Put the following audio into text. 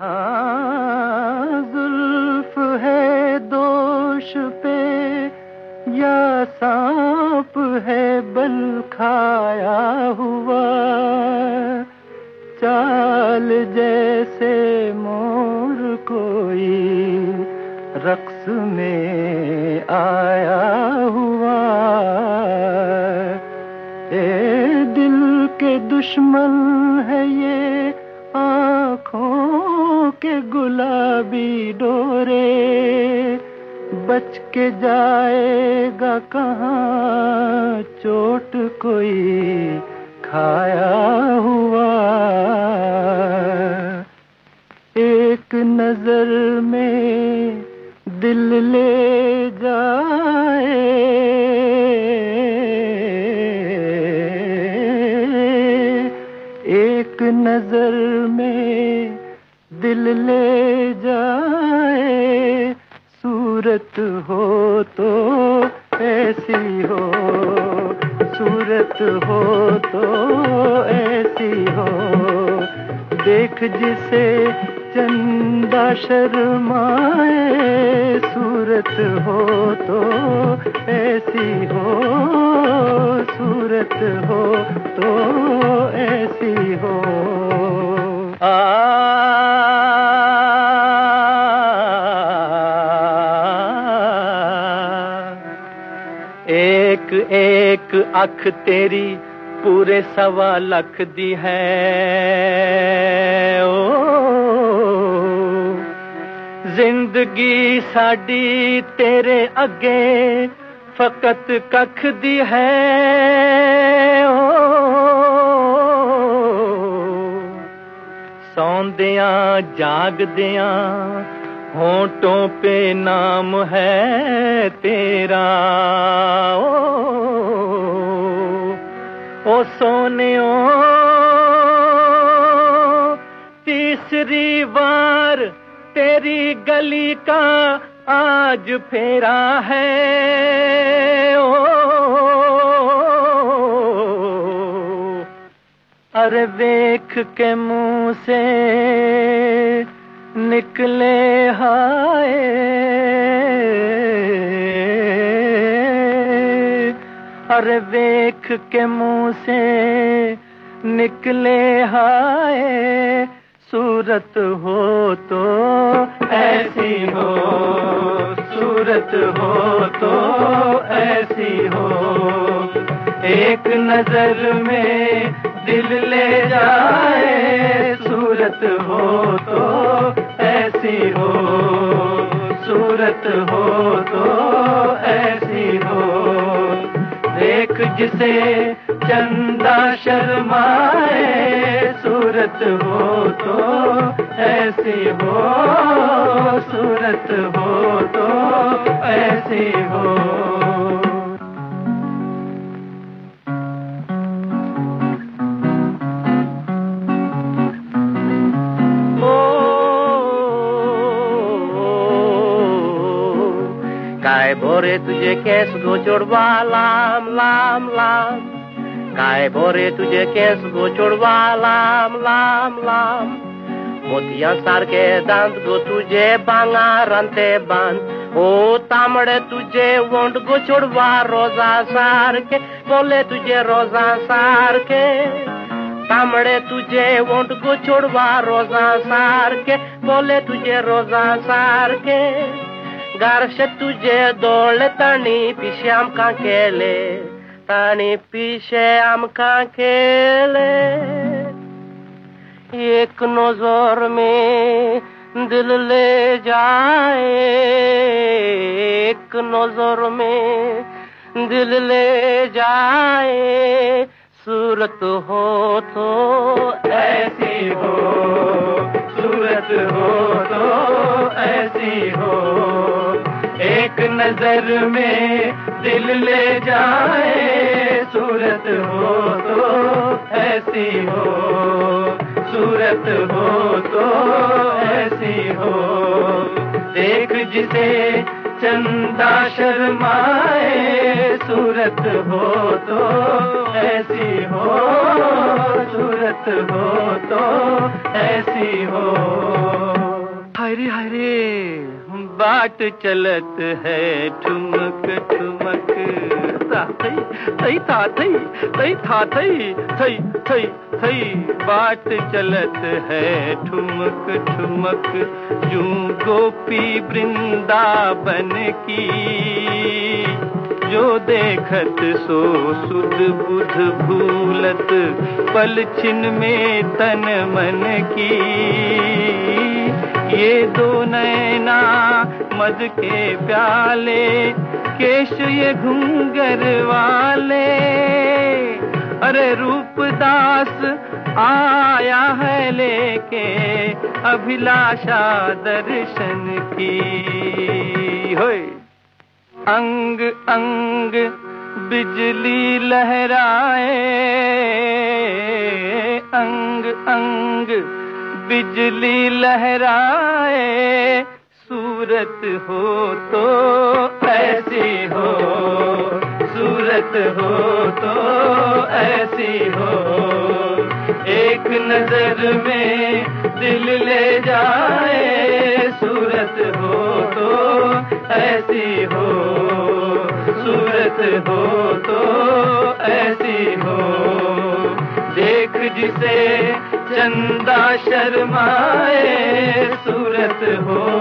हाँ जुल्फ है दोष पे या सांप है बल खाया हुआ, चाल जैसे मोर कोई रक्स में आया हुआ। ए दिल के दुश्मन है ये आँखों के गुलाबी डोरे, बच के जाएगा कहाँ चोट कोई खाया हुआ। एक नजर में दिल ले जाए, एक नजर में दिल ले जाए, सूरत हो तो ऐसी हो, सूरत हो तो ऐसी हो, देख जिसे चंदा शर्माए, सूरत हो तो ऐसी हो, सूरत हो तो ऐसी हो। एक एक अख तेरी पूरे 1.25 लाख दी है, जिंदगी साडी तेरे अगे फकत कख दी है। सौंदियां जागदियां होंठों पे नाम है तेरा, ओ सोनियो तीसरी बार तेरी गली का आज फेरा है। अरे देख के मुंह से निकले हाय, अरे देख के मुंह से निकले हाय, सूरत हो तो ऐसी हो, सूरत हो तो ऐसी हो, एक नजर में दिल ले जाए, सूरत हो तो ऐसी हो, सूरत हो तो ऐसी हो, देख जिसे चंदा शर्माए, सूरत हो तो ऐसी हो, सूरत हो तो ऐसी हो। काय भोरे तुझे केस गोचोडवा लांब लांब लांब, काय भोरे तुझे केस गोचोडवा लांब लांब लांब, मोतियांसारखे दांत गो तुझे भांगारांते बांध, ओ तांबडे तुझे वोंट गोचोडवा रोजा सारखे, बोले तुझे रोजा सारखे, तांबडे तुझे वोंट गोचोडवा रोजा सारखे, बोले तुझे रोजा सारखे, गारशे तुझे दोळे ताणी पिशे आमकां केले, ताणी पिशे आमकां केले, एक नजर में दिल ले जाए, एक नजर में दिल ले जाए, सूरत हो तो ऐसी हो, सूरत हो तो ऐसी हो, एक नजर में दिल ले जाए, सूरत हो तो ऐसी हो, सूरत हो तो ऐसी हो, देख जिसे चंदा शर्माए, सूरत हो तो ऐसी हो, सूरत हो तो ऐसी हो। हाय रे बाट चलत है ठुमक ठुमक थई था थई बाट चलत है ठुमक ठुमक यूं गोपी वृंदावन की जो देखत सो सुध बुध भूलत पल छिन में तन मन की ये दो नैना मद के प्याले केश ये घूंगर वाले अरे रूपदास आया है लेके अभिलाषा दर्शन की होय अंग अंग बिजली लहराए अंग अंग बिजली लहराए सूरत हो तो ऐसी हो सूरत हो तो ऐसी हो एक नजर में दिल ले जाए सूरत हो तो ऐसी हो सूरत हो तो ऐसी हो देख जिसे चंदा शर्माए सूरत हो